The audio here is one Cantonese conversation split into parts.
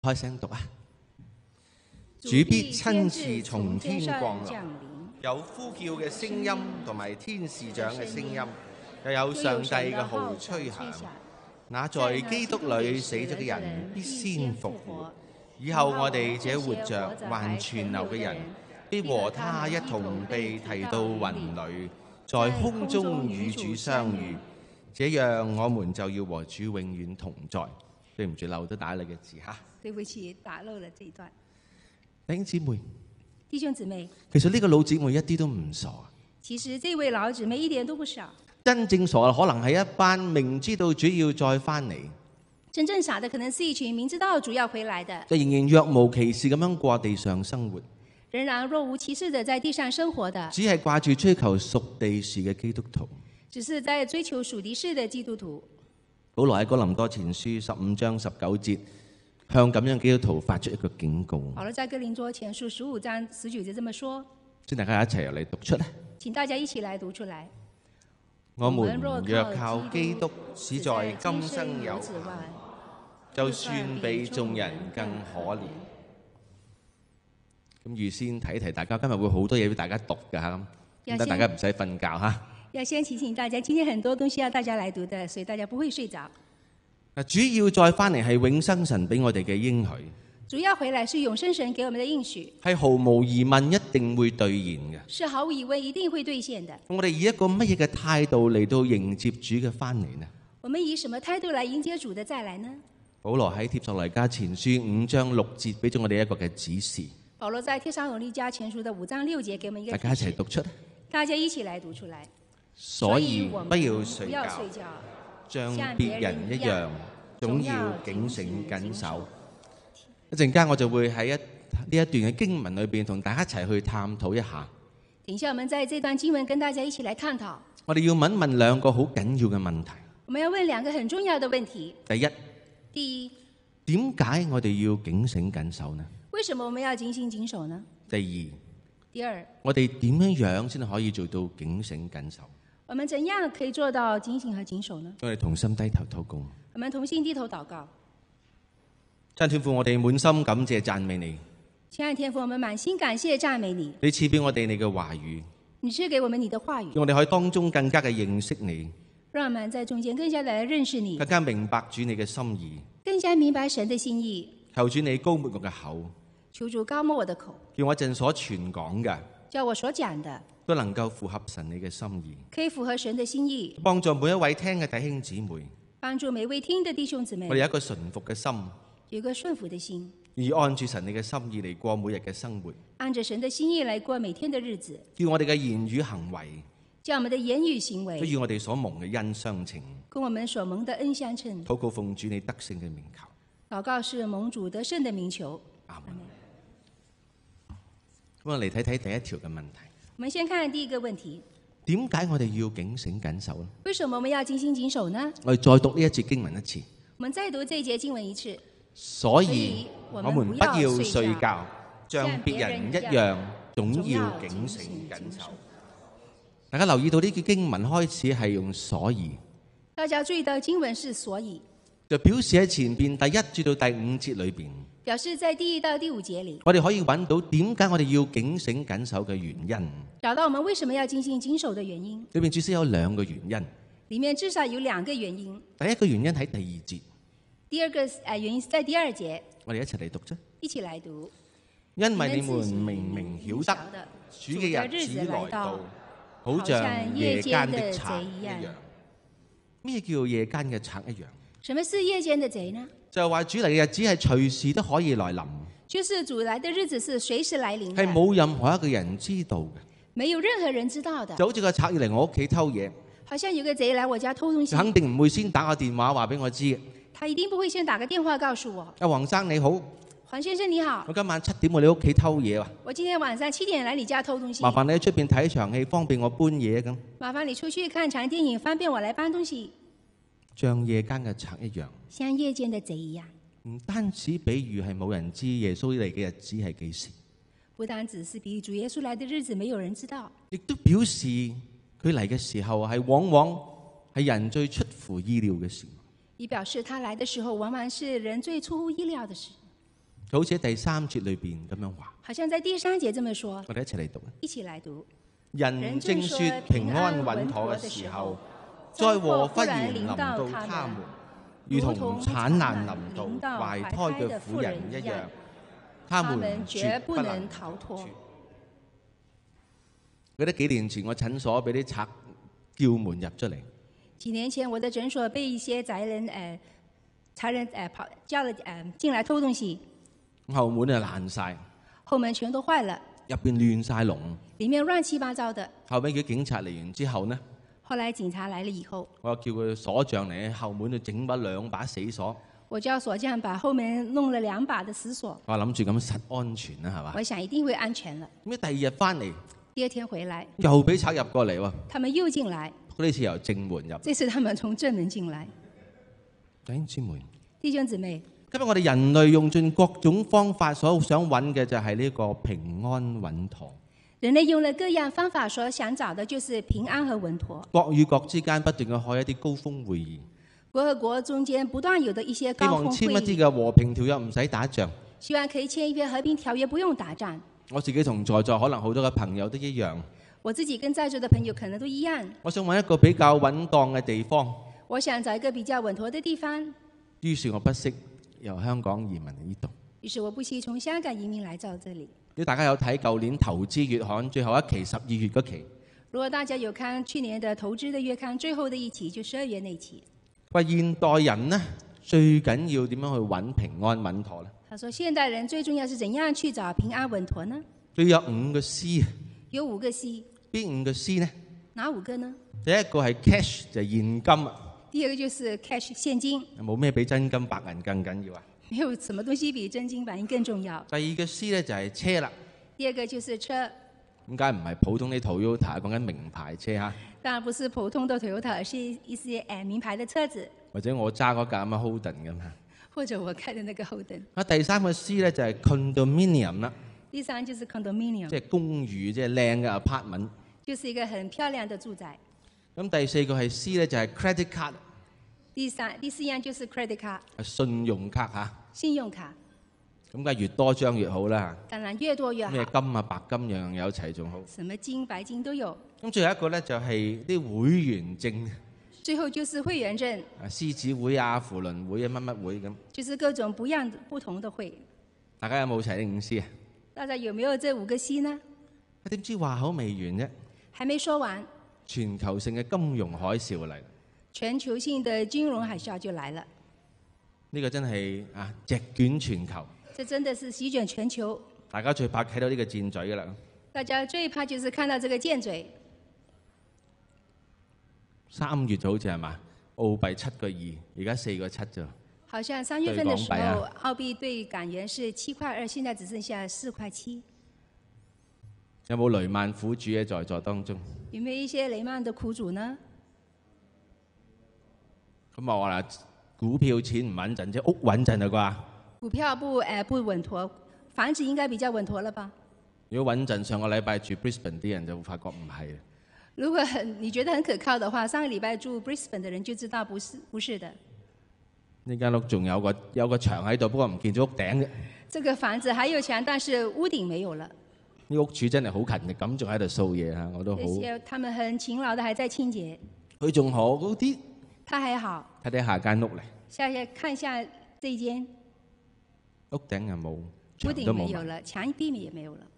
開聲讀啊！主必親自從天降臨，有呼叫嘅聲音同埋天使長嘅聲音，又有上帝嘅號吹響。那在基督裏死咗嘅人必先復活，以後我哋這活着還存留嘅人，必和他一同被提到雲裏，在空中與主相遇。這樣我們就要和主永遠同在。對唔住，漏咗打你嘅字嚇。 對不起，打漏了這一段。 弟兄姊妹， 弟兄姊妹， 其實呢個老姊妹一啲都唔傻。 其實這位老姊妹一點都不傻。 真正傻嘅可能係一班明知道主要再翻嚟， 真正傻的可能是一群明知道主要回來的， 就仍然若無其事咁樣過地上生活， 仍然若無其事的在地上生活的， 只係掛住追求屬地事嘅基督徒， 只是在追求屬地事的基督徒。 保羅喺哥林多前書15章19節向咁樣基督徒發出一個警告。 保羅在哥林多前書15章19節這麼說， 請大家一齊嚟讀出咧。 請大家一起來讀出來。 我們若靠基督使在今生有限，就算比眾人更可憐。咁預先提一提大家，今日會好多嘢俾大家讀㗎嚇，咁等大家唔使瞓覺嚇。 要先提醒大家，今天很多東西要大家來讀的，所以大家不會睡着。 主要再翻嚟係永生神俾我哋嘅應許， 主要回來是永生神給我們的應許， 係毫無疑問一定會兌現嘅， 是毫無疑問一定會兌現的。 我哋以一個乜嘢嘅態度嚟到迎接主嘅翻嚟呢？ 我們以什麼態度來迎接主的再來呢？ 保羅喺帖撒羅尼迦前書5章6節俾咗我哋一個嘅指示。 保羅在帖撒羅尼迦前書的5章6節給我們一個指示， 大家一齊讀出。 大家一起來讀出來。 所以不要睡覺， 像像別人一樣，總要警醒緊守。一陣間我就會喺呢一段嘅經文裏邊同大家一齊去探討一下。 等一下，我們在這段經文跟大家一起來探討。 我哋要問問兩個好緊要嘅問題。 我們要問兩個很重要的問題。第一， 點解我哋要警醒緊守呢？ 為什麼我們要警醒謹守呢？ 第二， 我哋點樣先可以做到警醒緊守？ 我們怎樣可以做到警醒和謹守呢？ 我哋同心低頭禱告。 我們同心低頭禱告。 真天父，我哋滿心感謝讚美你。 親愛天父，我們滿心感謝讚美你。 你賜俾我哋你嘅話語， 你賜給我們你的話語， 讓我哋可以當中更加嘅認識你， 讓我們在中間更加的認識你， 更加明白主你嘅心意， 更加明白神的心意。 求主你膏抹我嘅口， 求主膏抹我的口， 叫我一陣所傳講嘅， 叫我所講的都能夠符合神你嘅心意， 可以符合神的心意， 幫助每一位聽嘅弟兄姊妹， 幫助每位聽的弟兄姊妹。 我哋有一個順服嘅心， 有一個順服的心， 而按住神你嘅心意嚟過每日嘅生活， 按着神的心意來過每天的日子， 叫我哋嘅言語行為， 叫我們的言語行為都與我哋所蒙嘅恩相稱， 跟我們所蒙的恩相稱。 禱告奉主你得勝嘅名求， 禱告是蒙主得勝的名求。 阿門。咁我嚟睇睇第一條嘅問題。 我們先看第一個問題， 點解我哋要警醒緊守呢？ 為什麼我們要警醒謹守呢？ 我哋再讀呢一節經文一次。 我們再讀這一節經文一次。 所以我們不要睡覺，像別人一樣，總要警醒緊守。大家留意到呢句經文開始係用所以， 大家注意到經文是所以， 就表示喺前邊第1至到第5節裏邊， 表示在第1到第5節裏， 我哋可以揾到點解我哋要警醒緊守嘅原因。 找到我們為什麼要警醒謹守的原因。 裏面至少有2個原因。 裏面至少有2個原因。 第一個原因喺第2節。 第二個原因是在第2節。 我哋一齊嚟讀啫。 一起來讀。 因為你們明明曉得主嘅日子來到，好像夜間的賊一樣。咩叫夜間嘅賊一樣？ 什麼是夜間的賊呢？ 就係話主嚟嘅日子係隨時都可以來臨。 就是主來的日子是隨時來臨的。 係冇任何一個人知道嘅。 沒有任何人知道的。 就好似個賊要嚟我屋企偷嘢。 好像有個賊來我家偷東西。 肯定唔會先打個電話話俾我知。 他一定不會先打個電話告訴我。 阿黃生你好。 黃先生你好。 我今晚7點去你屋企偷嘢喎。 我今天晚上7點來你家偷東西。 麻煩你喺出邊睇場戲，方便我搬嘢咁。 麻煩你出去看場電影，方便我來搬東西。 像夜間嘅賊一樣。 像夜間的賊一樣。 唔單止比喻係冇人知耶穌嚟嘅日子係幾時。 不單只是比喻主耶穌來的日子沒有人知道。 亦都表示佢嚟嘅時候係往往係人最出乎意料嘅事。 也表示他來的時候往往是人最出乎意料的事。 就好似喺第3節裏邊咁樣話。 好像在第3節這麼說。 我哋一齊嚟讀。 一起來讀。 人正說平安穩妥嘅時候，災禍忽然臨到他們，如同產難臨到懷胎嘅婦人一樣，他們絕不能逃脫。記得幾年前我診所俾啲賊叫門入出嚟。 幾年前我的診所被一些賊人叫了進來偷東西， 後門就爛晒， 後門全都壞了， 入邊亂晒龍， 裡面亂七八糟的。 後尾叫警察嚟完之後呢， 後來警察來了以後， 我叫佢鎖匠嚟喺後門度整把2把死鎖。 我叫鎖匠把後門弄了2把的死鎖。 我諗住咁實安全啦，係嘛？ 我想一定會安全了。 咁第2日翻嚟， 第2天回來又俾賊入過嚟喎。 他們又進來， 呢次由正門入。 這次他們從正門進來。 弟兄姊妹， 弟兄姊妹， 今日我哋人類用盡各種方法，所想揾嘅就係呢個平安穩妥。 人類用了各樣方法，所想找的就是平安和穩妥。 國與國之間不斷去開一啲高峰會議， 國和國中間不斷有的一些高峰會議， 希望簽一啲嘅和平條約，唔使打仗。 希望可以簽一篇和平條約，不用打仗。 我自己同在座可能好多嘅朋友都一樣。 我自己跟在座的朋友可能都一樣。 我想揾一個比較穩當嘅地方。 我想找一個比較穩妥的地方。 於是我不惜由香港移民嚟呢度。 於是我不惜從香港移民來到這裡。 如果大家有睇舊年投資月刊最後一期12月嗰期， 如果大家有看去年的投資的月刊最後的一期，就12月那期。 話現代人呢，最緊要點樣去揾平安穩妥呢？ 他說現代人最重要是怎樣去找平安穩妥呢？ 佢有5個 C。 有5個 C。 邊5個 C 呢？ 哪5個呢？ 第一個係 cash 就係現金啊。 第二個就是 cash 現金。 冇咩比真金白銀更緊要啊？ 沒有什麼東西比真金白銀更重要。 第2個 C 咧就係車啦。 第二個就是車。 點解唔係普通啲 Toyota， 講緊名牌車嚇？ 當然不是普通的 Toyota， 而是一些名牌的車子。 或者我揸嗰架咁嘅 Holden 咁嚇。 或者我開的那個 Holden。 第3個 C 咧就係 condominium 啦。 第3就是 condominium。即係公寓，即係靚嘅 apartment。 就是一個很漂亮的住宅。 咁第4個係 C 咧就係 credit card。 第四樣就是 credit card。 係信用卡嚇。 信用卡。 咁梗係越多張越好啦。 當然越多越好。 咩金啊白金樣樣有齊仲好。 什麼金白金都有。咁最後一個咧就係啲會員證。 最後就是會員證。 獅子會啊、扶輪會啊、乜乜會咁。 就是各種不同的會。 大家有冇齊呢5 C 啊？ 大家有沒有這5個 C 呢？ 點知話口未完啫？ 還沒說完。 全球性嘅金融海嘯嚟。 全球性的金融海嘯就來了。 呢個真係席捲全球。 這真的是席捲全球。 大家最怕睇到呢個箭嘴噶啦。 大家最怕就是看到這個箭嘴。3 月就好似係嘛？澳幣7個2，而家4個7啫。 好像3月份的時候，澳幣對港元是7塊2，現在只剩下4塊7。 有冇雷曼苦主喺在座當中？ 有沒有一些雷曼的苦主呢？ 咁我話啦，股票錢唔穩陣啫，屋穩陣啊啩？ 股票不穩妥，房子應該比較穩妥了吧？ 如果穩陣，上個禮拜住 Brisbane 啲人就會發覺唔係。 如果你覺得很可靠的話，上個禮拜住 Brisbane 的人就知道不是的。 呢間屋仲有個牆喺度，不過唔見咗屋頂嘅。 這個房子還有牆，但是屋頂沒有了。 呢屋主真係好勤力，咁仲喺度掃嘢嚇，我都好。 他們很勤勞的，還在清潔。 佢仲好啲。 他還好。 睇睇下間屋嚟。 看一下這一間。 屋頂又冇， 屋頂沒有了，牆壁也沒有了。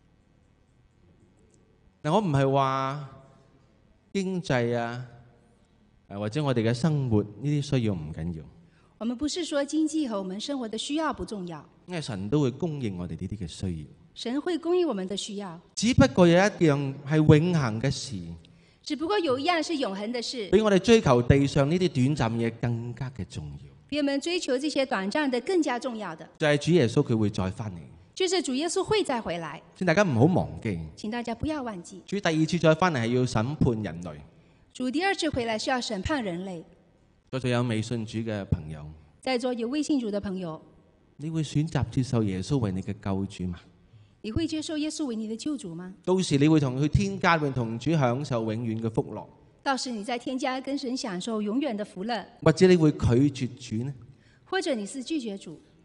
嗱，我唔係話經濟啊，或者我哋嘅生活呢啲需要唔緊要。 我們不是說經濟和我們生活的需要不重要。 因為神都會供應我哋呢啲嘅需要。 神會供應我們的需要。 只不過有一樣係永恆嘅事。 只不過有一樣是永恆的事。 比我哋追求地上呢啲短暫嘢更加嘅重要。 比我們追求這些短暫的更加重要的。 就係主耶穌佢會再翻嚟。 就是主耶穌會再回來。 請大家唔好忘記。 請大家不要忘記。 主第2次再翻嚟係要審判人類。 主第2次回來是要審判人類。 在座有未信主嘅朋友。 在座有未信主的朋友。 你會選擇接受耶穌為你嘅救主嗎？ 你會接受耶穌為你的救主嗎？ 到時你會同佢天家會同主享受永遠嘅福樂。 到時你在天家跟神享受永遠的福樂。 或者你會拒絕主呢？ 或者你是拒絕主？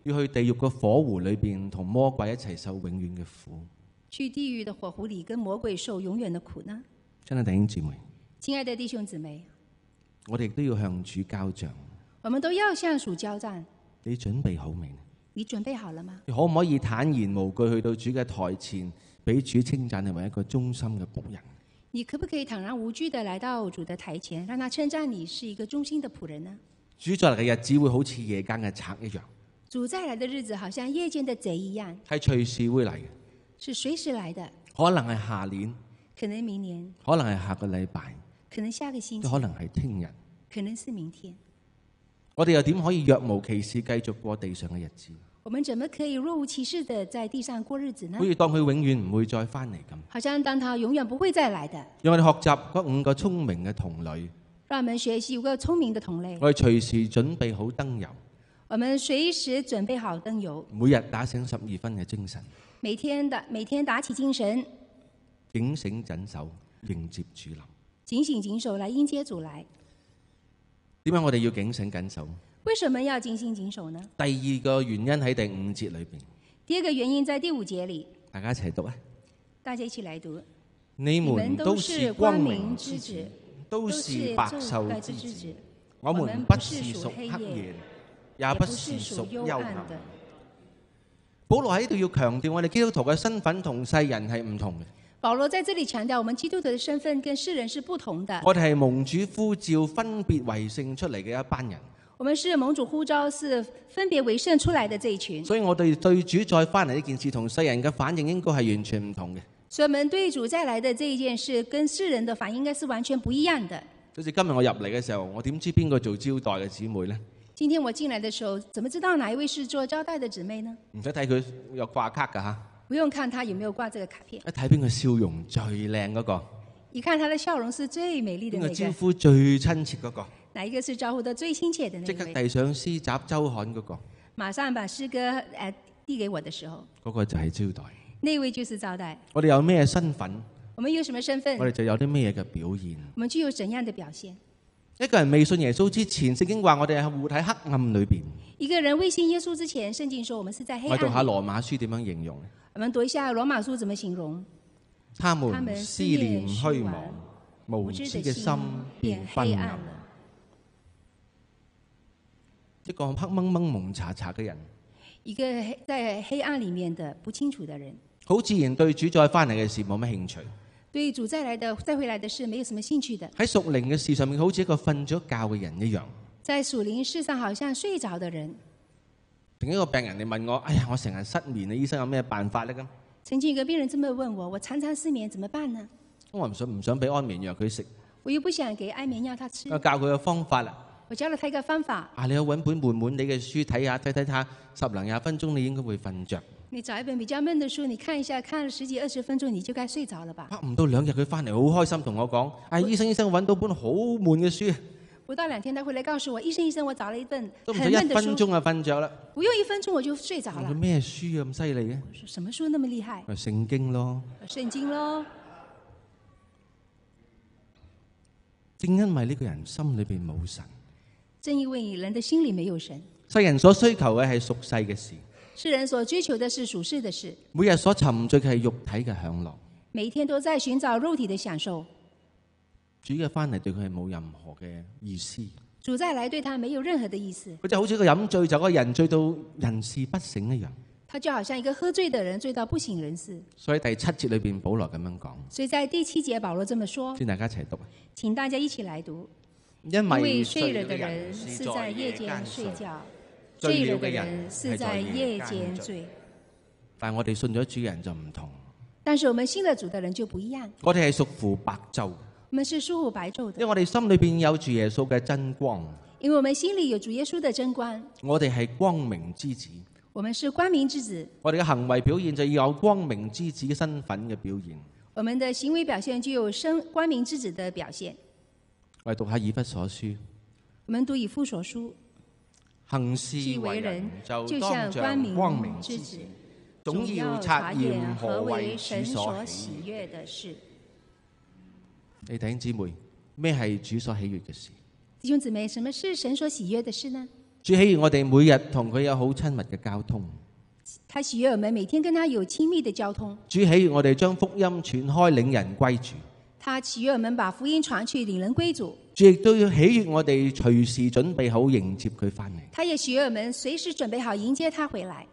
要去地獄嘅火湖裏邊同魔鬼一齊受永遠嘅苦。 去地獄的火湖裏跟魔鬼受永遠的苦呢？ 親愛弟兄姊妹， 親愛的弟兄姊妹， 我哋亦都要向主交賬。 我們都要向主交戰。 你準備好未呢？ 你準備好了嗎？ 你可唔可以坦然無懼去到主嘅台前，俾主稱讚你為一個忠心嘅僕人？ 你可不可以坦然無懼地來到主的台前，讓他稱讚你是一個忠心的僕人呢？ 主再來嘅日子會好似夜間嘅賊一樣。 主再來的日子好像夜間的賊一樣， 係隨時會嚟嘅， 是隨時來的， 可能係下年， 可能明年， 可能係下個禮拜， 可能下個星期， 可能係聽日， 可能是明天。 我哋又點可以若無其事繼續過地上嘅日子？ 我們怎麼可以若無其事地在地上過日子呢？ 好似當佢永遠唔會再翻嚟咁。 好像當他永遠不會再來的。 讓我哋學習嗰5個聰明嘅童女。 讓我們學習5個聰明的同類。 我哋隨時準備好燈油。 我們隨時準備好燈油。 每日打醒12分嘅精神。 每天打起精神。 警醒緊守，迎接主臨。 警醒緊守來迎接主來。 點解我哋要警醒緊守？ 為什麼要警醒謹守呢？ 第2個原因喺第5節裏邊。 第2個原因在第5節裏。 大家一齊讀啊！ 大家一起來讀。 你們都是光明之子，都是白晝之子。我們不是屬黑夜，也不是屬幽暗的。保羅喺度要強調我哋基督徒嘅身份同世人係唔同嘅。 保羅在這裡強調，我們基督徒的身份跟世人是不同的。 我哋係蒙主呼召、分別為聖出嚟嘅一班人。 我們是蒙主呼召，是分別為聖出來的這一群。 所以我哋對主再翻嚟呢件事，同世人嘅反應應該係完全唔同嘅。 所以我們對主再來的這一件事，跟世人的反應應該是完全不一樣的。 好似今日我入嚟嘅時候，我點知邊個做招待嘅姊妹呢？ 今天我進來的時候，怎麼知道哪一位是做招待的姊妹呢？ 唔使睇佢有掛卡噶吓， 不用看他有沒有掛這個卡片。 一睇邊個笑容最靚嗰個， 一看他的笑容是最美麗的那個。 邊個招呼最親切嗰個？ 哪一個是招呼得最親切的那個？ 即刻遞上詩集周刊嗰個。 馬上把詩歌遞給我的時候， 嗰個就係招待。 那位就是招待。 我哋有咩身份？ 我們有什麼身份？ 我哋就有啲咩嘅表現？ 我們具有怎樣的表現？ 一個人未信耶穌之前，聖經話我哋係活喺黑暗裏邊。 一個人未信耶穌之前，聖經說我們是在黑暗裏。 我讀下羅馬書點樣形容？ 我們讀一下羅馬書怎麼形容？ 他們思念虛妄，無知嘅心變昏暗。一個黑蒙蒙蒙查查嘅人， 一個在黑暗裡面的不清楚的人， 好自然對主再翻嚟嘅事冇乜興趣。 對主再回來的事沒有什麼興趣的。 喺屬靈嘅事上面，好似一個瞓咗覺嘅人一樣。 在屬靈事上，好像睡着的人。 另一個病人嚟問我：哎呀，我成日失眠，你醫生有咩辦法呢？咁曾經有個病人這麼問我：我常常失眠，怎麼辦呢？ 我唔想俾安眠藥佢食。 我又不想給安眠藥他吃。 我教佢個方法啦。 我教了他一個方法。 你去揾本悶悶地嘅書睇下，10零20分鐘，你應該會瞓着。 你找一本比較悶的書，你看一下，看了10幾20分鐘，你就該睡着了吧？ 唔到2日佢翻嚟好開心同我講：醫生，我揾到本好悶嘅書。 不到2天，他回來告訴我：醫生，我找了一本都唔使1分鐘就瞓着啦。 不用1分鐘我就睡着了。 咩書咁犀利嘅？ 我說什麼書那麼厲害？ 聖經咯。 聖經咯。 正因為呢個人心裏邊冇神。 正因為人的心裏沒有神。 世人所需求嘅係屬世嘅事。 世人所追求的是屬世的事。 每日所沉醉嘅係肉體嘅享樂。 每一天都在尋找肉體的享受。 主嘅翻嚟對佢係冇任何嘅意思。 主再來對他沒有任何的意思。 佢就好似一個飲醉酒嘅人，醉到人事不省一樣。 他就好像一個喝醉的人，醉到不省人事。 所以第7節裏邊保羅咁樣講。 所以在第7節保羅這麼說。 請大家一齊讀。 請大家一起來讀。 因為睡了的人是在夜間睡覺，醉了的人是在夜間醉。 但我哋信咗主嘅人就唔同。 但是我們信了主的人就不一樣。 我哋係屬乎白晝。 我們是屬乎白晝的。 因為我哋心裏邊有主耶穌嘅真光。 因為我們心裏有主耶穌的真光。 我哋係光明之子。 我們是光明之子。 我哋嘅行為表現就要有光明之子身份嘅表現。 我們的行為表現就有光明之子的表現。 我哋讀下以弗所書。 我們讀以弗所書。 行事為人就當像光明之子，總要察驗何為神所喜悅的事。你弟兄姊妹，咩係主所喜悅嘅事？ 弟兄姊妹，什麼是神所喜悅的事呢？ 主喜悅我哋每日同佢有好親密嘅交通。 他喜悅我們每天跟他有親密的交通。 主喜悅我哋將福音傳開，領人歸主。 他喜悅我們把福音傳去，領人歸主。 主亦都要喜悅我哋隨時準備好迎接佢翻嚟。 他也喜悅我們隨時準備好迎接他回來。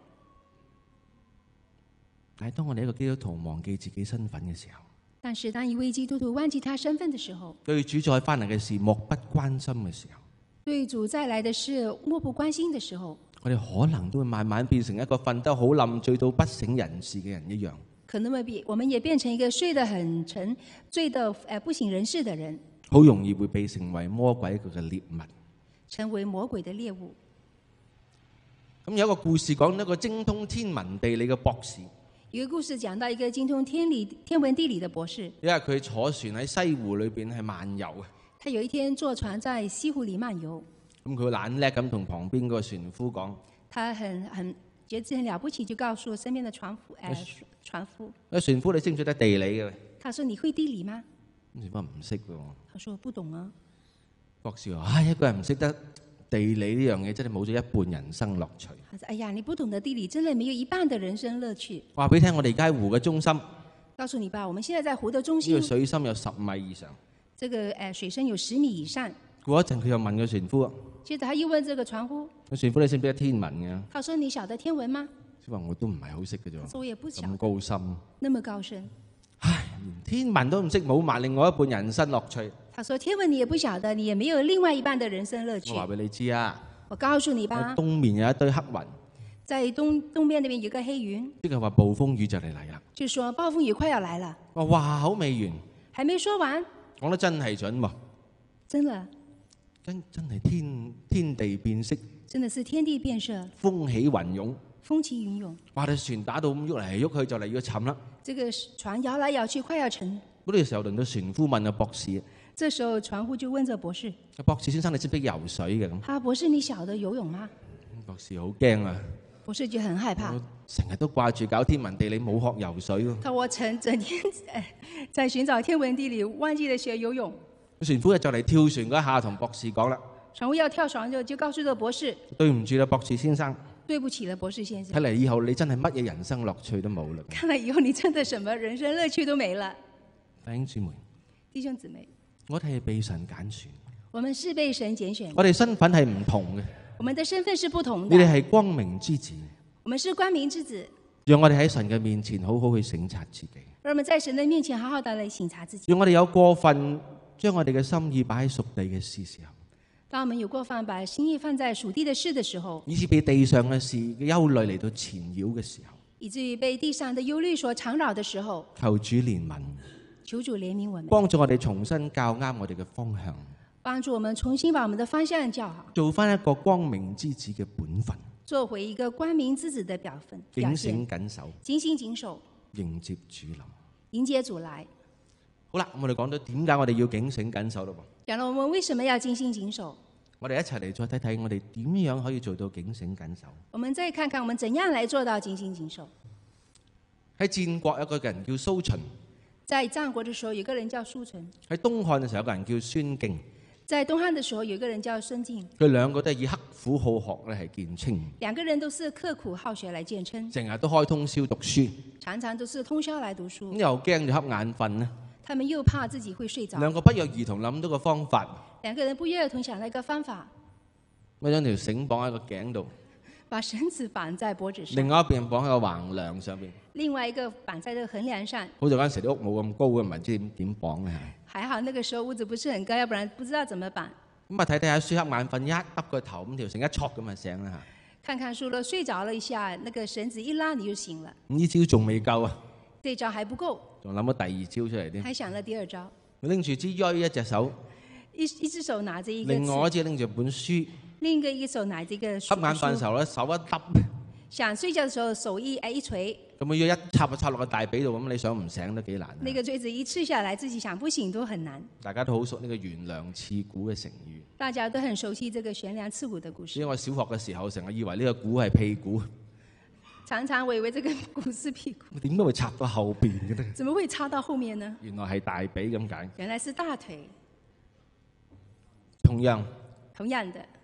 但係當我哋一個基督徒忘記自己身份嘅時候， 但是當一位基督徒忘記他身份的時候， 對主再翻嚟嘅事漠不關心嘅時候， 對主再來的事漠不關心的時候， 我哋可能都會慢慢變成一個瞓得好冧、醉到不省人事嘅人一樣。 可能我們也變成一個睡得很沉、醉得不省人事的人， 好容易會被成為魔鬼佢嘅獵物， 成為魔鬼的獵物。 咁有一個故事講一個精通天文地理嘅博士。 有個故事講到一個精通天文地理的博士， 因為佢坐船喺西湖裏邊係漫遊啊。 他有一天坐船在西湖裏漫遊， 咁佢懶叻咁同旁邊個船夫講， 他很覺得自己很了不起，就告訴身邊的船夫。 船夫，你識唔識得地理嘅？ 他說：你會地理嗎？ 船夫唔識喎。 他說：不懂啊。 博士話：一個人唔識得地理呢樣嘢，真係冇咗一半人生樂趣。 哎呀，你不懂得地理，真係沒有一半的人生樂趣。 話俾你聽，我哋而家喺湖嘅中心。 告訴你吧，我們現在在湖的中心。 呢個水深有10米以上。 這個水深有10米以上。 過一陣，佢又問個船夫。 接着他又問這個船夫： 個船夫，你識唔識得天文嘅？ 他說：你曉得天文嗎？ 佢話：我都唔係好識嘅啫。 我也不曉得。 咁高深。 那麼高深。 唉，連天文都唔識，冇埋另外一半人生樂趣。 他說：天文你也不曉得，你也沒有另外一半的人生樂趣。 我話俾你知啊。 我告訴你吧。 東面有一堆黑雲。 在東邊那邊有個黑雲。 即係話暴風雨就嚟啦。 就說暴風雨快要來了。 我話口未完。 還沒說完。 講得真係準喎。 真的。 真係天地變色。 真的是天地變色。 風起雲湧。 風起雲湧。 哇！隻船打到咁喐嚟喐去，就嚟要沉啦。 這個船搖來搖去，快要沉。 嗰個時候輪到船夫問阿博士。 這時候船夫就問這博士： 博士先生，你識唔識游水嘅？咁。 博士，你曉得游泳嗎？ 博士好驚啊！ 博士就很害怕。 成日都掛住搞天文地理，冇學游水喎。 我整天在尋找天文地理，忘記了學游泳。 船夫就嚟跳船嗰一下，同博士講啦。 船夫要跳船就告訴這個博士： 對唔住啦，博士先生。 對不起了，博士先生。 睇嚟以後你真係乜嘢人生樂趣都冇啦。 看來以後你真的什麼人生樂趣都沒了。 弟兄姊妹。 弟兄姊妹。 我哋係被神揀選。 我們是被神揀選。 我哋身份係唔同嘅。 我們的身份是不同的。 你哋係光明之子。 我們是光明之子。 讓我哋喺神嘅面前好好去省察自己。 讓我們在神的面前好好地來省察自己。 讓我哋有過分將我哋嘅心意擺喺屬地嘅事時候。 當我們有過分把心意放在屬地的事的時候， 以致被地上嘅事嘅憂慮嚟到纏繞嘅時候， 以至於被地上的憂慮所纏繞的時候， 求主憐憫， 求主憐憫我們， 幫助我哋重新校啱我哋嘅方向， 幫助我們重新把我們的方向校好， 做翻一個光明之子嘅本分， 做回一個光明之子的表現， 警醒緊守， 警醒謹守， 迎接主臨， 迎接主來。 好啦，我哋講到點解我哋要警醒緊守咯？ 講了我們為什麼要警醒謹守？ 我哋一齊嚟再睇睇，我哋點樣可以做到警醒緊守？ 我們再看看我們怎樣來做到警醒謹守。 喺戰國有個人叫蘇秦， 在戰國的時候有個人叫蘇秦。 喺東漢嘅時候有個人叫孫敬， 在東漢的時候有個人叫孫敬。 佢兩個都係以刻苦好學咧係見稱。 兩個人都是刻苦好學來見稱。 成日都開通宵讀書， 常常都是通宵來讀書。 咁又驚就瞌眼瞓咧。 他們又怕自己會睡着。 兩個不約而同諗到個方法。 兩個人不約而同想到一個方法。 我將條繩綁喺個頸度， 把繩子綁在脖子上。 另外一邊綁喺個橫梁上邊。 另外一個綁在這個橫梁上。 好在嗰陣時啲屋冇咁高嘅，唔係知點綁咧。 還好那個時候屋子不是很高，要不然不知道怎麼綁。 咁啊睇睇下書瞌眼瞓，一耷個頭咁條繩一戳咁啊醒啦嚇。 看看書了，睡着了一下，那個繩子一拉你就醒了。 呢招仲未夠啊！ 這招還不夠。 仲諗咗第二招出嚟添。 還想了第二招。 佢拎住支鋥一隻手， 一隻手拿着一個。 另外一隻拎住本書。 另一個手拿着一個書。 瞌眼瞓嘅時候咧，手一耷。 想睡覺嘅時候，手一捶。 咁佢要一插就插落個大髀度，咁你想唔醒都幾難。 那個錐子一刺下來，自己想不醒都很難。 大家都好熟呢個懸梁刺股嘅成語。 大家都很熟悉這個懸梁刺股的故事。 因為我小學嘅時候成日以為呢個股係屁股。 常常以為這個股是屁股。 點解會插到後邊嘅咧？ 怎麼會插到後面呢？ 原來係大髀咁解。 原來是大腿。 同樣的，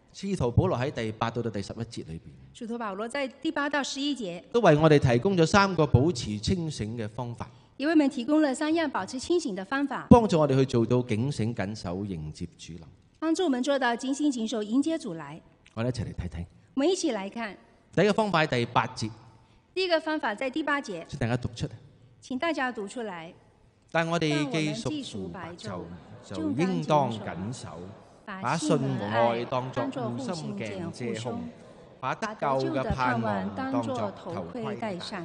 使徒保羅喺第8到第11節裏邊， 使徒保羅在第8到11節都為我哋提供咗3個保持清醒嘅方法， 也為我們提供了3樣保持清醒的方法， 幫助我哋去做到警醒緊守迎接主臨。 幫助我們做到警醒謹守迎接主來。 我哋一齊嚟睇睇。 我們一起來看第一個方法喺第8節， 第一個方法在第8節， 請大家讀出。 請大家讀出來。 但我哋既屬乎白晝，就應當謹守，把信和愛當作護心鏡遮胸，把得救嘅盼望當作頭盔戴上。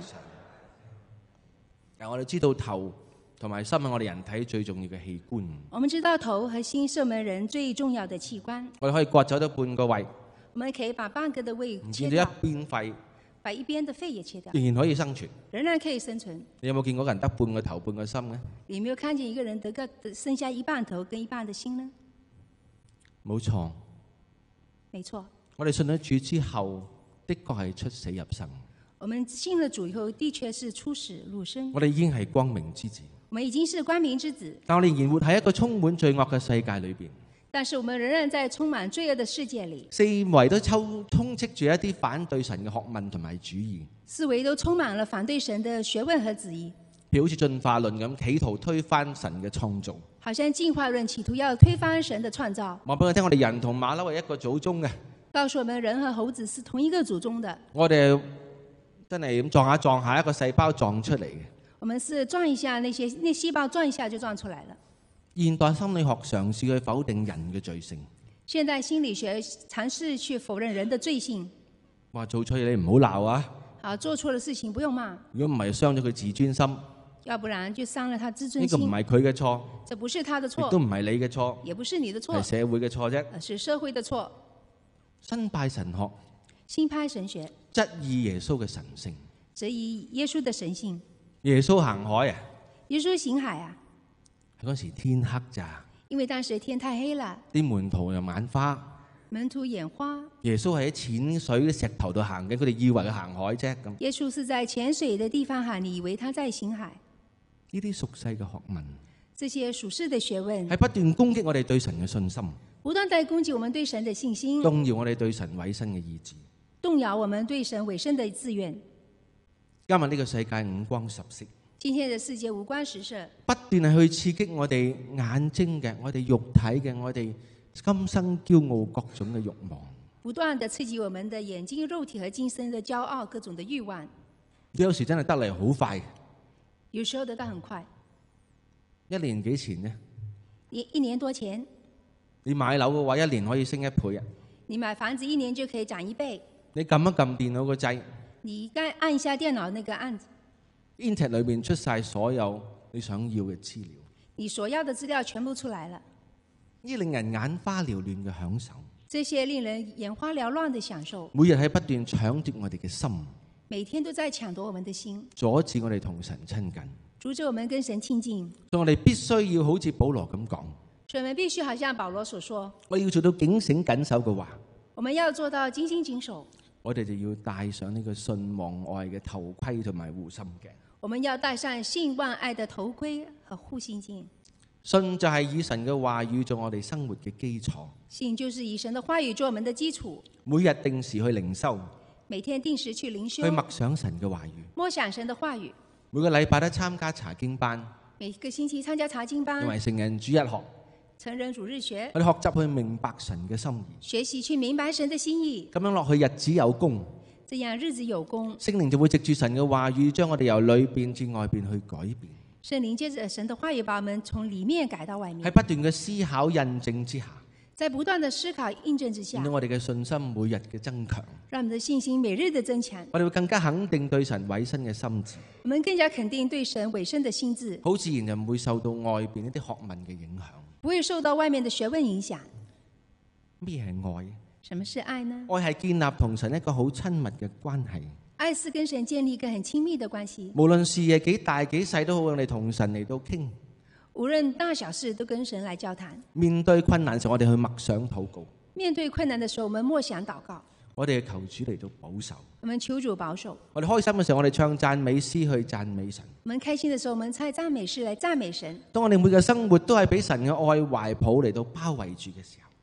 我哋知道頭同埋心係我哋人體最重要嘅器官。 我們知道頭和心是我們人最重要的器官。 我哋可以割走咗半個胃， 我們可以把半個的胃切掉， 掉， 一邊肺， 把一邊的肺也切掉， 仍然可以生存。 仍然可以生存。 你有冇見過人得半個頭半個心呢？ 你有沒有看見一個人剩下一半頭跟一半的心呢？ 冇錯， 沒錯。 我哋信咗主之後，的確係出死入生。 我們信了主以後，的確是出死入生。 我哋已經係光明之子。 我們已經是光明之子。 但我哋仍然活喺一個充滿罪惡嘅世界裏邊。 但是我們仍然在充滿罪惡的世界裏。 四圍都充斥住一啲反對神嘅學問同埋主義。 四圍都充滿了反對神的學問和旨意。 譬如好似進化論咁，企圖推翻神嘅創造。 好像進化論企圖要推翻神的創造。 話俾我聽，我哋人同馬騮係一個祖宗嘅。 告訴我們人和猴子是同一個祖宗的。 我哋真係咁撞下一個細胞撞出嚟嘅。 我們是撞一下那細胞撞一下就撞出來了。 現代心理學嘗試去否定人嘅罪性。 現代心理學嘗試去否認人的罪性。 話做錯嘢你唔好鬧啊！ 好，做錯了事情不用罵。 如果唔係傷咗佢自尊心， 要不然就傷了他自尊心。 呢個唔係佢嘅錯， 這不是他的錯， 亦都唔係你嘅錯， 也不是你的錯， 係社會嘅錯啫， 是社會的錯。 新派神學， 新派神學， 質疑耶穌嘅神性， 質疑耶穌的神性。 耶穌行海啊！ 耶穌行海啊！ 嗰時天黑咋？ 因為當時天太黑了， 啲門徒又眼花， 門徒眼花。 耶穌係喺淺水嘅石頭度行嘅，佢哋以為佢行海啫咁。 耶穌是在淺水的地方行，你以為他在行海？ 呢啲俗世嘅學問， 這些屬世的學問係不斷攻擊我哋對神嘅信心， 不斷地攻擊我們對神的信心， 動搖我哋對神委身嘅意志， 動搖我們對神委身的自願。 今日呢個世界五光十色， 今天的世界五光十色， 不斷係去刺激我哋眼睛嘅、我哋肉體嘅、我哋今生驕傲各種嘅慾望， 不斷地刺激我們的眼睛、肉體和今生的驕傲各種的慾望。 有時真係得嚟好快， 有時候得到很快。 一年幾前呢？ 一年多前， 你買樓嘅話，一年可以升1倍啊！ 你買房子一年就可以漲1倍。 你撳一撳電腦個掣， 你按一下電腦那個按子 Internet 裏面出晒所有你想要嘅資料， 你所要的資料全部出來了。 呢令人眼花繚亂嘅享受， 這些令人眼花繚亂的享受， 每日喺不斷搶奪我哋嘅心， 每天都在搶奪我們的心， 阻止我哋同神親近， 阻止我們跟神親近。 所以我哋必須要好似保羅咁講， 所以我們必須好像保羅所說， 我要做到警醒緊守嘅話， 我們要做到警醒謹守， 我哋就要戴上呢個信望愛嘅頭盔同埋護心鏡。 我們要戴上信望愛的頭盔和護心鏡。 信就係以神嘅話語做我哋生活嘅基礎， 信就是以神的話語做我們的基礎。 每日定時去靈修， 每天定時去靈修， 去默想神嘅話語， 默想神的話語。 每個禮拜都參加查經班， 每個星期參加查經班， 因為成人主日學， 成人主日學， 我哋學習去明白神嘅心意， 學習去明白神的心意。 咁樣落去日子有功， 這樣日子有功， 聖靈就會藉住神嘅話語，將我哋由裏邊至外邊去改變。 聖靈借着神的話語，把我們從裏面改到外面。 喺不斷嘅思考印證之下， 在不斷的思考印證之下， 令到我哋嘅信心每日嘅增強， 讓我們的信心每日的增強。 我哋會更加肯定對神委身嘅心志， 我們更加肯定對神委身的心志， 好自然就唔會受到外邊一啲學問嘅影響。 不會受到外面的學問影響。 咩係愛？ 什麼是愛呢？ 愛係建立同神一個好親密嘅關係。 愛是跟神建立一個很親密的關係。 無論事業幾大幾細都好，我哋同神嚟到傾。 無論大小事都跟神來交談。 面對困難時，我哋去默想禱告。 面對困難的時候，我們默想禱告。 我哋求主嚟到保守。 我們求主保守。 我哋開心嘅時候，我哋唱讚美詩去讚美神。 我們開心的時候，我們唱讚美詩來讚美神。 當我哋每個生活都係俾神嘅愛懷抱嚟到包圍住嘅時候，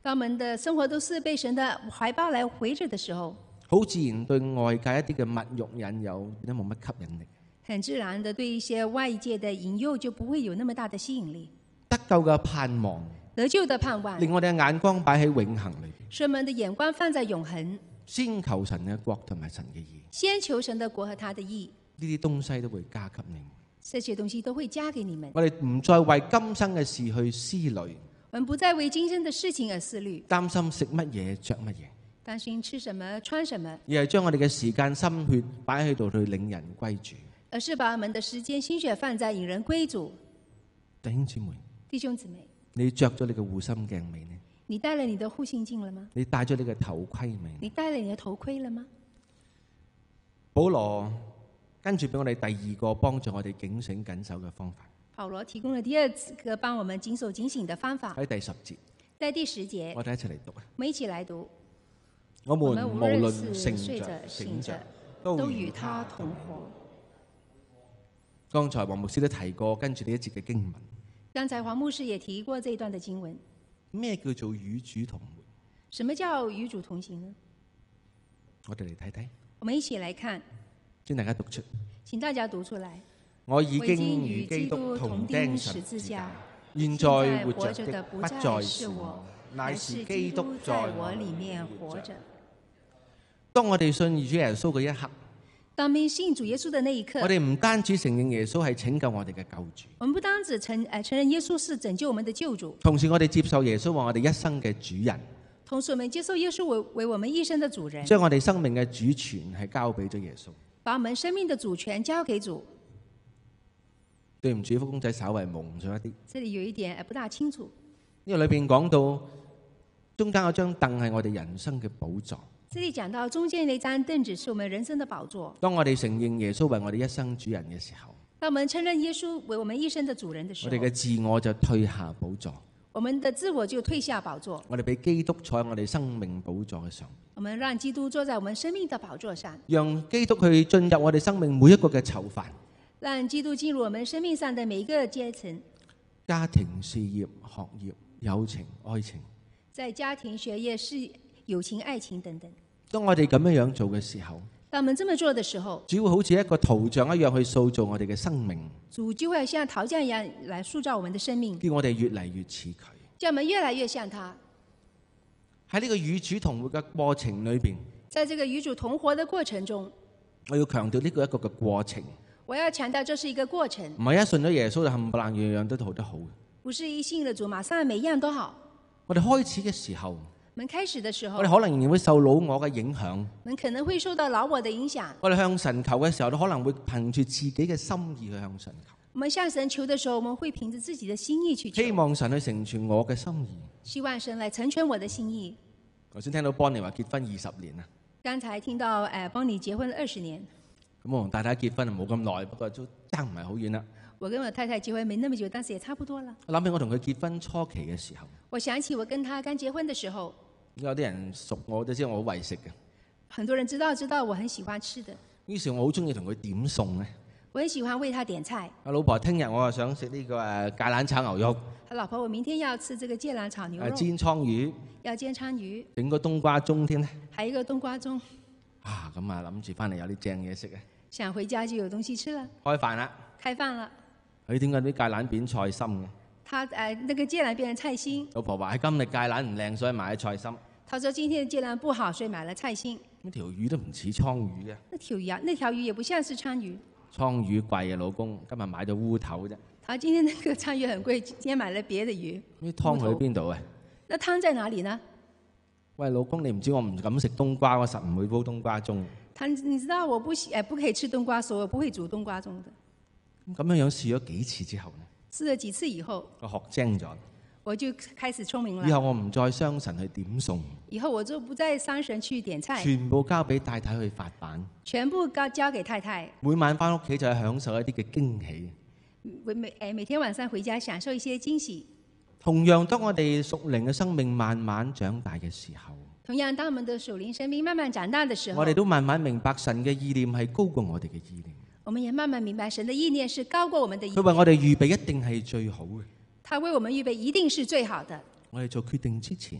當我們的生活都是被神的懷抱來圍着的時候， 好自然對外界一啲嘅物慾引誘都冇乜吸引力。 很自然的對一些外界的引誘就不會有那麼大的吸引力。 得救嘅盼望， 得救的盼望， 令我哋嘅眼光擺喺永恆裏邊， 使我們的眼光放在永恆， 先求神嘅國同埋神嘅義， 先求神的國和他的義， 呢啲東西都會加給你們。 這些東西都會加給你們。 我哋唔再為今生嘅事去思慮， 我們不再為今生的事情而思慮， 擔心食乜嘢着乜嘢， 擔心吃什麼穿什麼， 而係將我哋嘅時間心血擺喺度去領人歸主。 而是把我們的時間心血放在引人歸主。 弟兄姊妹， 弟兄姊妹， 你着咗你嘅護心鏡未呢？ 你戴了你的護心鏡了嗎？ 你戴咗你嘅頭盔未？ 你戴了你的頭盔了嗎？ 保羅跟住俾我哋第二個幫助我哋警醒緊守嘅方法。 保羅提供了第二個幫我們謹守警醒的方法。 喺第10節， 在第10節， 我哋一齊嚟讀啊！ 我們一起來讀。 我們無論睡睡着着醒着， 都與他同活。 剛才黃牧師都提過，跟住呢一節嘅經文。 剛才黃牧師也提過這一段的經文。 咩叫做與主同活？ 什麼叫與主同行呢？ 我哋嚟睇睇。 我們一起來看。 請大家讀出。 請大家讀出來。 我已經與基督同釘十字架，現在活着的不再是我，乃是基督在我裏面活着。當我哋信主耶穌嘅一刻， 當我們信主耶穌的那一刻， 我哋唔單止承認耶穌係拯救我哋嘅救主， 我們不單止承認耶穌是拯救我們的救主， 同時我哋接受耶穌為我哋一生嘅主人， 同時我們接受耶穌為我們一生的主人， 將我哋生命嘅主權係交俾咗耶穌， 把我們生命的主權交給主。 對唔住，福公仔稍微蒙咗一啲， 這裡有一點不大清楚。 呢個裏邊講到中間嗰張凳係我哋人生嘅寶座。 這裡講到中間那張凳子是我們人生的寶座。 當我哋承認耶穌為我哋一生主人嘅時候， 當我們承認耶穌為我們一生的主人的時候， 我哋嘅自我就退下寶座， 我們的自我就退下寶座， 我哋俾基督坐喺我哋生命寶座嘅上面， 我們讓基督坐在我們生命的寶座上， 讓基督去進入我哋生命每一個嘅囚犯， 讓基督進入我們生命上的每一個階層， 家庭、事業、學業、友情、愛情， 在家庭、學業、事、友情、愛情等等。 當我哋咁樣做嘅時候， 當我們這麼做的時候， 只會好似一個圖像一樣去塑造我哋嘅生命， 主就會像陶匠一樣來塑造我們的生命， 叫我哋越嚟越似佢， 叫我們越來越像他。 喺呢個與主同活嘅過程裏邊， 在這個與主同活的過程中， 我要強調呢個一個嘅過程。 我要強調這是一個過程， 唔係一信咗耶穌就冚唪唥樣樣都好得好。 不是一信了主馬上每樣都好。 我哋開始嘅時候， 我們開始的時候， 我哋可能仍然會受老我嘅影響。 我們可能會受到老我的影響。 我哋向神求嘅時候，都可能會憑住自己嘅心意去向神求。 我們向神求的時候，我們會憑着自己的心意去求， 希望神去成全我嘅心意。 希望神來成全我的心意。 頭先聽到邦尼話結婚20年啊， 剛才聽到邦尼結婚了20年。 咁我同太太結婚冇咁耐，不過都爭唔係好遠啦。 我跟我太太結婚沒那麼久，但是也差不多了。 我諗起我同佢結婚初期嘅時候， 我想起我跟他剛結婚的時候， 有啲人熟我都知道我好為食嘅。 很多人知道我很喜歡吃的。 於是我好中意同佢點餸咧。 我很喜歡為他點菜。 阿老婆，聽日我又想食呢個芥蘭炒牛肉。 老婆，我明天要吃這個芥蘭炒牛肉。 煎倉魚。 要煎倉魚。 整個冬瓜盅添咧。 還有一個冬瓜盅。 咁啊諗住翻嚟有啲正嘢食嘅。 想回家就有東西吃了。 開飯啦。 開飯了。 佢點解啲芥蘭變菜心嘅？ 他那個芥蘭變成菜心。 老婆話：今日芥蘭唔靚，所以買咗菜心。 他說：今天的芥蘭不好，所以買了菜心。 呢條魚都唔似倉魚嘅。 那條魚也不像是倉魚。 倉魚貴啊，老公，今日買咗烏頭啫。 他今天那個倉魚很貴，今天買了別的魚。 啲湯去邊度啊？ 那湯在哪裡呢？ 喂，老公，你唔知我唔敢食冬瓜，我實唔會煲冬瓜盅。 你知道我不可以吃冬瓜，所以我不會煮冬瓜盅的。 咁樣試咗幾次之後呢？ 試了幾次以後， 我學精咗。 我就開始聰明了。 以後我唔再傷神去點餸。 以後我就不再傷神去點菜。 全部交俾太太去發辦。 全部交給太太。 每晚翻屋企就係享受一啲嘅驚喜。 每天晚上回家享受一些驚喜。 同樣，當我哋屬靈嘅生命慢慢長大嘅時候， 同樣當我們的屬靈生命慢慢長大的時候， 我哋都慢慢明白神嘅意念係高過我哋嘅意念。 我們也慢慢明白神的意念是高過我們的意念。 佢為我哋預備一定係最好嘅。 他為我們預備一定是最好的。 我哋做決定之前，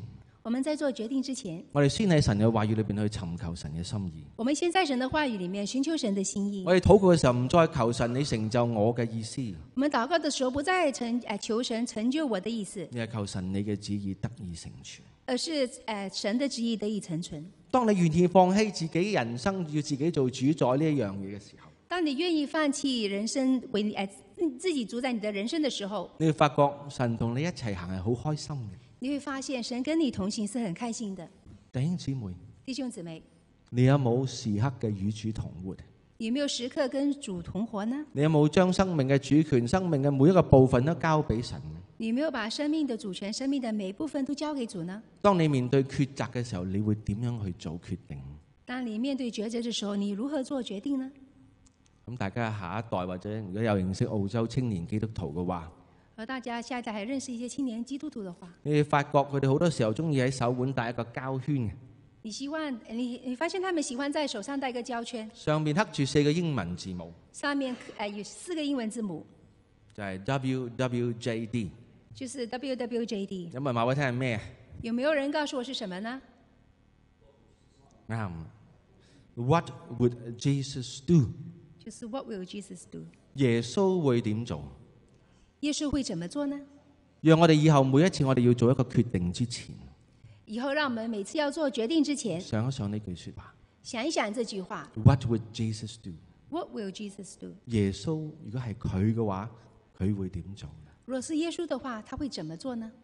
我們在做決定之前， 我哋先喺神嘅話語裏邊去尋求神嘅心意。 我們先在神的話語裏面尋求神的心意。 我哋禱告嘅時候唔再求神你成就我嘅意思， 我們禱告的時候不再求神成就我的意思， 你係求神你嘅旨意得以成全， 而是神的旨意得以成全。 當你願意放棄自己人生要自己做主宰呢一樣嘢嘅時候， 當你願意放棄人生為自己主宰你的人生的時候， 你會發覺神同你一齊行係好開心嘅。 你會發現神跟你同行是很開心的。 弟兄姊妹， 弟兄姊妹， 你有冇時刻嘅與主同活？ 有沒有時刻跟主同活呢？ 你有冇將生命嘅主權、生命嘅每一個部分都交俾神？ 你有沒有把生命的主權、生命的每一部分都交給主呢？ 當你面對抉擇嘅時候，你會點樣去做決定？ 當你面對抉擇的時候，你如何做決定呢？ 咁大家下一代或者如果有認識澳洲青年基督徒嘅話， 而大家下一代還認識一些青年基督徒的話， 你會發覺佢哋好多時候中意喺手腕戴一個膠圈嘅。 你發現他們喜歡在手上戴個膠圈， 上面刻住4個英文字母， 上面有4個英文字母， 就係 WWJD， 就是 WWJD。 有冇人話我聽係咩？ 有沒有人告訴我是什麼呢？ 啱。What would Jesus do？ 就是 What will Jesus do？ 耶穌會點做？ 耶穌會怎麼做呢？ 讓我哋以後每一次我哋要做一個決定之前， 以後讓我們每次要做決定之前， 想一想呢句說話。 想一想這句話。 What would Jesus do？ What will Jesus do？ 耶穌如果係佢嘅話，佢會點做？ 若是耶穌的話，他會怎麼做呢？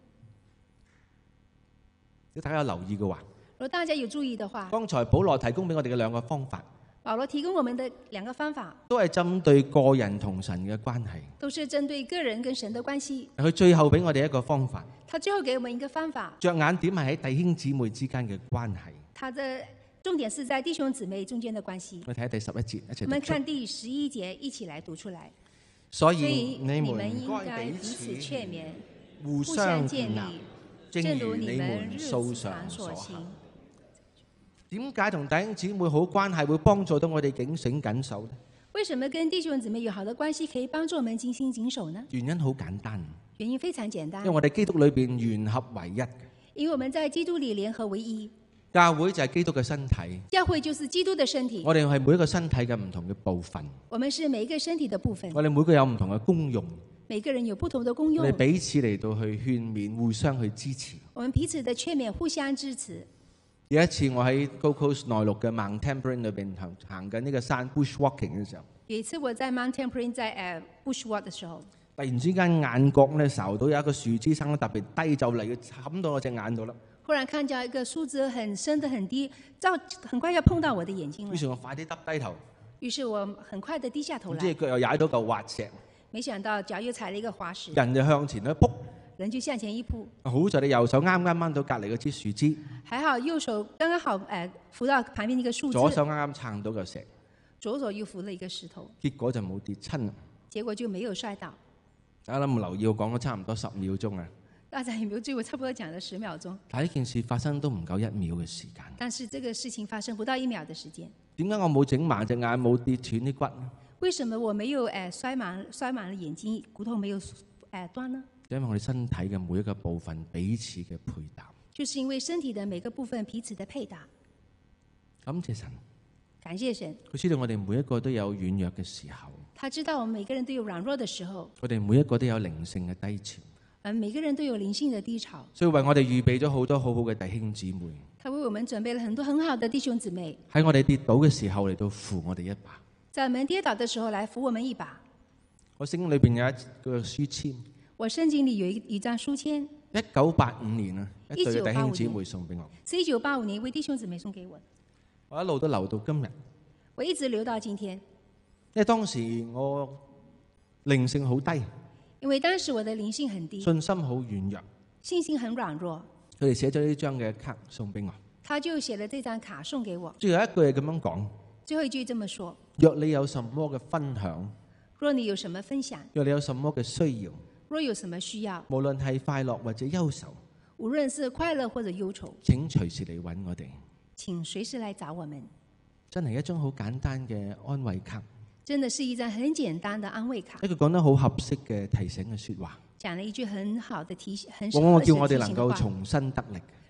如果大家有留意嘅話， 如果大家有注意的話， 剛才保羅提供俾我哋嘅2個方法， 保羅提供我們的2個方法， 都係針對個人同神嘅關係。 都是針對個人跟神的關係。 佢最後俾我哋一個方法， 他最後給我們一個方法， 着眼點係喺弟兄姊妹之間嘅關係。 他的重點是在弟兄姊妹中間的關係。 我睇下第11節，一齊讀出。 我們看第11節，一起來讀出來。 所所以以你們你們應該彼此勸勉， 互互相相建立，正如你們日素常所所行。 點解同弟兄姊妹好關係會幫助到我哋警醒緊守呢？ 為什麼跟弟兄姊妹有好的關係可以幫助我們警醒謹守呢？ 原因好簡單， 原因非常簡單因為，我哋基督裏邊聯合為一， 因為我們在基督裏聯合為一。 教會就係基督嘅身體， 教會就是基督的身體。 我哋係每一個身體嘅唔同嘅部分， 我們是每一個身體的部分， 我哋每個有唔同嘅功用， 每個人有不同的功用。 我哋彼此嚟到去勸勉，互相去支持。 我們彼此的勸勉，互相支持。 有一次我喺 Gold Coast 內陸嘅 Mount Tamborine 裏邊行緊呢個山 bushwalking 嘅時候， 有一次我在 Mount Tamborine 在bushwalk 的時候， 突然之間眼角咧睄到有一個樹枝生得特別低，就嚟要冚到我隻眼度啦。 忽然看見一個樹枝很深得很低，很快要碰到我的眼睛了。 於是我快啲耷低頭， 於是我很快地低下頭來。 唔知腳又踩到嚿滑石， 沒想到腳又踩了一個滑石， 人就向前一撲， 人就向前一撲。 好在你右手啱啱掹到隔離嗰支樹枝， 還好右手剛剛好扶到旁邊一個樹枝， 左手啱啱撐到嚿石， 左手又扶了一個石頭， 結果就冇跌親。 結果就沒有摔倒。 大家諗留意我講咗差唔多10秒鐘啊！ 大家有沒有注意？我差不多講了10秒鐘。 但係呢件事發生都唔夠1秒嘅時間。 但是這個事情發生不到1秒的時間。 點解我冇整盲隻眼，冇跌斷啲骨呢？ 為什麼我沒有摔盲了眼睛，骨頭沒有斷呢？ 因為我哋身體嘅每一個部分彼此嘅配搭。 就是因為身體的每個部分彼此的配搭。 感謝神， 感謝神。 佢知道我哋每一個都有軟弱嘅時候。 他知道我們每個人都有軟弱的時候。 我哋每一個都有靈性嘅低潮。 每個人都有靈性的低潮。 所以為我哋預備咗好多好好嘅弟兄姊妹。 他為我們準備了很多很好的弟兄姊妹。 喺我哋跌倒嘅時候嚟到扶我哋一把。 在我們跌倒的時候來扶我們一把。 我聖經裏邊有一個書籤。 我聖經裏有一張書籤。 1985年啊，一對弟兄姊妹送俾我。 是1985年一位弟兄姊妹送給我。 我一路都留到今日。 我一直留到今天。 因為當時我靈性好低。 因為當時我的靈性很低， 信心好軟弱， 信心很軟弱。 佢哋寫咗呢張嘅卡送俾我， 他就寫了這張卡送給我。 最後一句係咁樣講， 最後一句這麼說： 若你有什麼嘅分享， 若你有什麼分享， 若你有什麼嘅需要， 若有什麼需要， 無論係快樂或者憂愁， 無論是快樂或者憂愁， 請隨時嚟揾我哋， 請隨時來找我們。 真係一張好簡單嘅安慰卡。 真的是一張很簡單的安慰卡。 一句講得好合適嘅提醒嘅說話， 講了一句很好的提醒， 往往叫我哋能夠重新得力，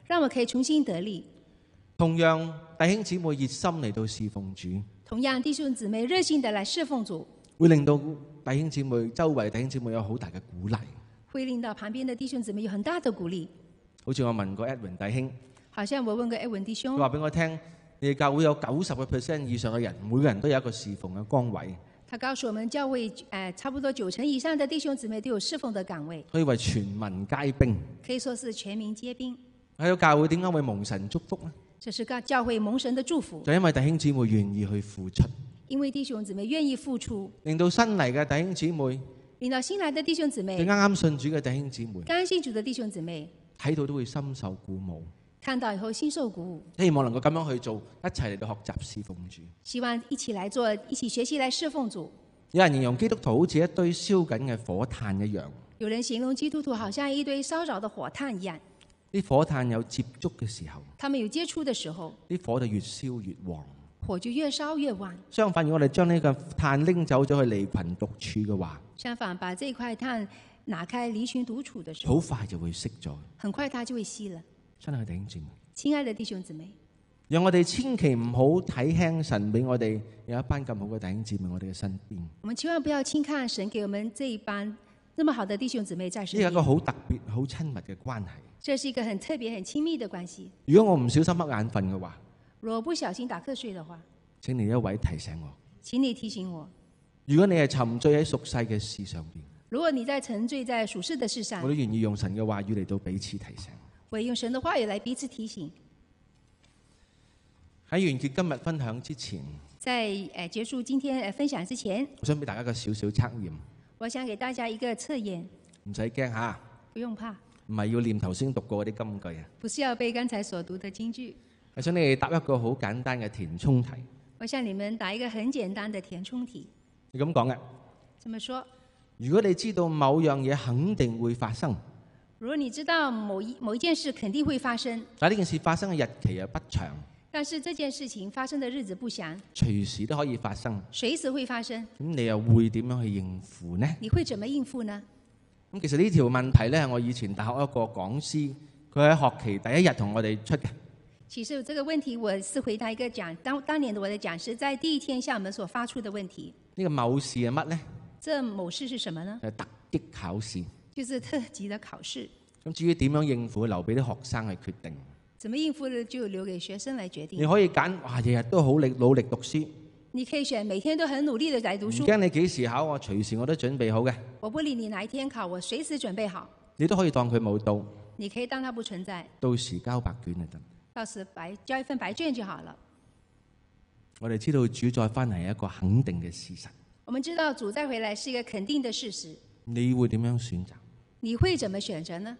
讓我可以重新得力。 同樣，弟兄姊妹熱心嚟到侍奉主， 同樣弟兄姊妹熱心地來侍奉主， 會令到弟兄姊妹周圍弟兄姊妹有好大嘅鼓勵， 會令到旁邊的弟兄姊妹有很大的鼓勵。 好似我問過 Edwin 弟兄， 好像我問過 Edwin 弟兄， 佢話俾我聽，你哋教會有90% 以上嘅人，每個人都有一個侍奉嘅崗位。 他告訴我們教會差不多90%以上的弟兄姊妹都有侍奉的崗位， 可以為全民皆兵， 可以說是全民皆兵。 喺個教會點解會蒙神祝福呢？ 這是個教會蒙神的祝福， 就因為弟兄姊妹願意去付出， 因為弟兄姊妹願意付出， 令到新嚟嘅弟兄姊妹， 令到新來的弟兄姊妹， 對啱啱信主嘅弟兄姊妹， 剛信主的弟兄姊妹睇到都會深受鼓舞， 看到以後心受鼓舞， 希望能夠咁樣去做，一齊嚟到學習侍奉主。 希望一起來做，一起學習來侍奉主。 有人形容基督徒好似一堆燒緊嘅火炭一樣， 有人形容基督徒好像一堆燒着的火炭一樣。 啲火炭有接觸嘅時候， 他們有接觸的時候， 啲火就越燒越旺， 火就越燒越旺。 相反，如果我哋將呢個炭拎走咗去離群獨處嘅話， 相反，把這塊炭拿開離群獨處的時候， 好快就會熄咗。 很快它就會熄了。 親愛的弟兄姊妹， 親愛的弟兄姊妹， 讓我哋千祈唔好睇輕神俾我哋有一班咁好嘅弟兄姊妹，我哋嘅身邊。 我們千萬不要輕看神給我們這一班那麼好的弟兄姊妹在身邊。 呢係一個好特別、好親密嘅關係。 這是一個很特別、很親密的關係。 如果我唔小心瞌眼瞓嘅話， 如果不小心打瞌睡的話， 請你一位提醒我。 請你提醒我。 如果你係沉醉喺俗世嘅事上邊， 如果你在沉醉在屬世的事上， 我都願意用神嘅話語嚟到彼此提醒。 我也用神的話語來彼此提醒。 喺完結今日分享之前， 在結束今天分享之前， 我想俾大家一個小小測驗。 我想給大家一個測驗， 唔使驚嚇， 不用怕， 唔係要念頭先讀過嗰啲金句啊。 不是要背剛才所讀的金句。 我想你哋答一個好簡單嘅填充題。 我向你們答一個很簡單的填充題。 你咁講嘅。 這麼說， 如果你知道某樣嘢肯定會發生， 如果你知道某一件事肯定會發生， 但係呢件事發生嘅日期又不長， 但是這件事情發生的日子不詳， 隨時都可以發生， 隨時會發生， 咁你又會點樣去應付呢？ 你會怎麼應付呢？ 咁其實呢條問題呢，係我以前大學一個講師，佢喺學期第一日同我哋出嘅。 其實這個問題我是回答一個當年的我的講師在第一天向我們所發出的問題。 呢個某事係乜呢？ 這某事是什麼呢？ 係突擊考試， 就是特級的考試。 咁至於點樣應付，留俾啲學生去決定。 怎麼應付呢？就留給學生來決定。 你可以揀，哇，日日都好努力讀書。 你可以選每天都很努力的來讀書。 唔驚你幾時考，我隨時我都準備好嘅。 我不理你哪一天考，我隨時準備好。 你都可以當佢冇到。 你可以當它不存在。 到時交白卷就得。 到時交一份白卷就好了。 我哋知道主再翻嚟係一個肯定嘅事實。 我們知道主再回來是一個肯定的事實。 你會點樣選擇？ 你會怎麼選擇呢？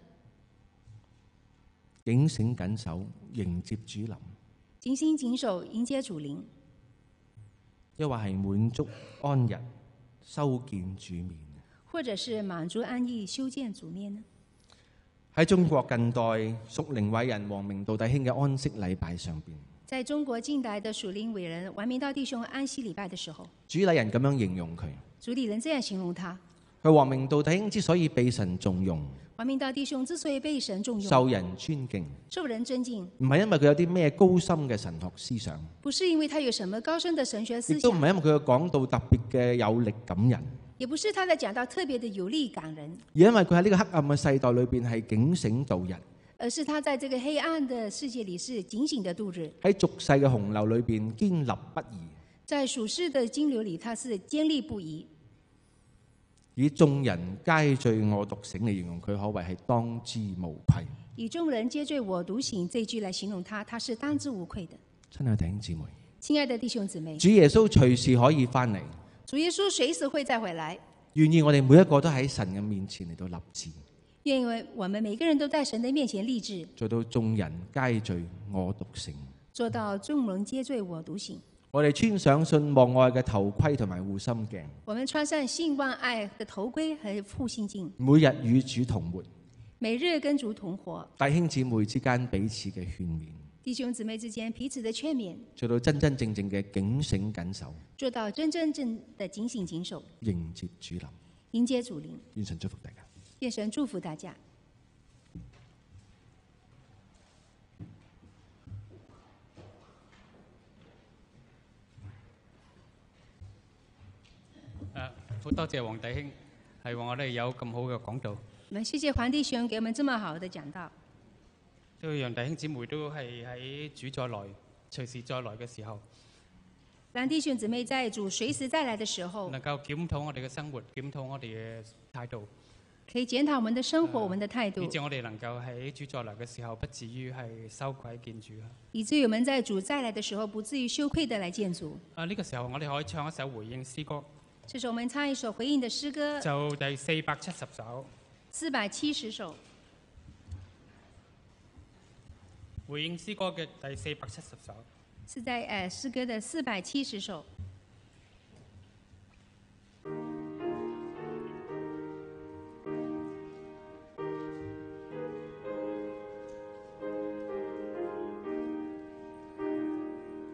警醒緊守，迎接主臨。 警醒緊守，迎接主臨。 抑或係滿足安逸，修建主面。 或者是滿足安逸，修建主面呢？ 喺中國近代屬靈偉人王明道弟兄嘅安息禮拜上邊， 在中國近代的屬靈偉人王明道弟兄安息禮拜的時候， 主禮人咁樣形容佢。 主禮人這樣形容他： 佢王明道弟兄之所以被神重用， 王明道弟兄之所以被神重用， 受人尊敬， 受人尊敬， 唔係因為佢有啲咩高深嘅神學思想， 不是因為他有什麼高深的神學思想， 亦都唔係因為佢嘅講道特別嘅有力感人， 也不是他的講道特別的有力感人， 而因為佢喺呢個黑暗嘅世代裏邊係警醒度日， 而是他在這個黑暗的世界裏是警醒的度日， 喺俗世嘅洪流裏邊堅立不移， 在屬世的金流裏他是堅立不移， 以眾人皆醉我獨醒嚟形容佢，可謂係當之無愧。 以眾人皆醉我獨醒這句來形容他，他是當之無愧的。 親愛的弟兄姊妹， 親愛的弟兄姊妹， 主耶穌隨時可以翻嚟。 主耶穌隨時會再回來， 願意我哋每一個都喺神嘅面前嚟到立志， 願意我們每個人都在神的面前立志， 做到眾人皆醉我獨醒， 做到眾人皆醉我獨醒。 我哋穿上信望愛嘅頭盔同埋護心鏡， 我們穿上信望愛的頭盔和護心鏡， 每日與主同活， 每日跟主同活， 弟兄姊妹之間彼此嘅勸勉， 弟兄姊妹之間彼此的勸勉， 做到真真正正嘅警醒緊守， 做到真真正的警醒謹守， 迎接主臨， 迎接主臨。 願神祝福大家。 願神祝福大家。 好多謝黃弟兄，係話我哋有咁好嘅講道。 我們謝謝黃弟兄給我們這麼好的講道。 都讓弟兄姊妹都係喺主再來、隨時再來嘅時候， 讓弟兄姊妹在主隨時再來的時候， 能夠檢討我哋嘅生活，檢討我哋嘅態度， 可以檢討我們的生活、我們的態度， 以致我哋能夠喺主再來嘅時候，不至於係羞愧見主。 以至於我們在主再來的時候，不至於羞愧地來見主。 呢個時候我哋可以唱一首回應詩歌。 這時候我們唱一首回應的詩歌， 就第470首。 470首。 回應詩歌嘅第470首。 是在詩歌的470首。